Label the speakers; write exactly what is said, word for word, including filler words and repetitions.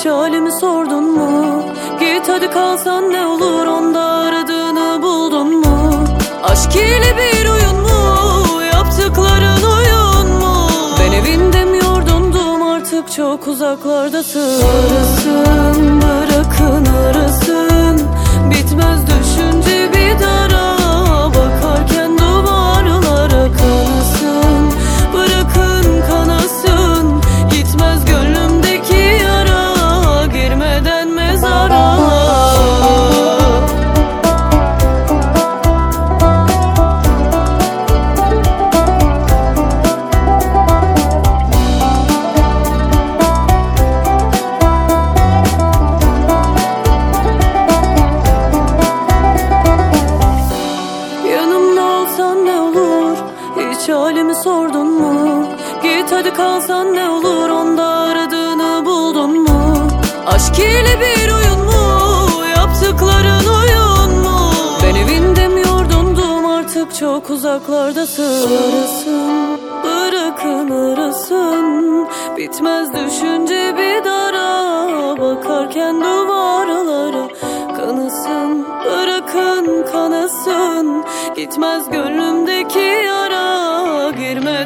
Speaker 1: Hiç halimi sordun mu? Git hadi kalsan ne olur, onda aradığını buldun mu? Aşk ile bir oyun mu? Yaptıkların oyun mu? Ben evinde mi yordundum, artık çok uzaklardasın. Arasın, bırakın arasın, bitmez düşünce bir dara. Bakarken duvarlara kanasın, bırakın kanasın, gitmez gönlümdeki yara, girmeden mezara. Hiç halimi sordun mu? Git hadi kalsan ne olur, onda aradığını buldun mu? Aşk ile bir oyun mu? Yaptıkların oyun mu? Ben evinde mi yordundum, artık çok uzaklardasın. Arasın, bırakın arasın, bitmez düşünce bir dara. Bakarken duvarlara kanasın, bırakın kanasın, gitmez gönlümdeki yara, girmez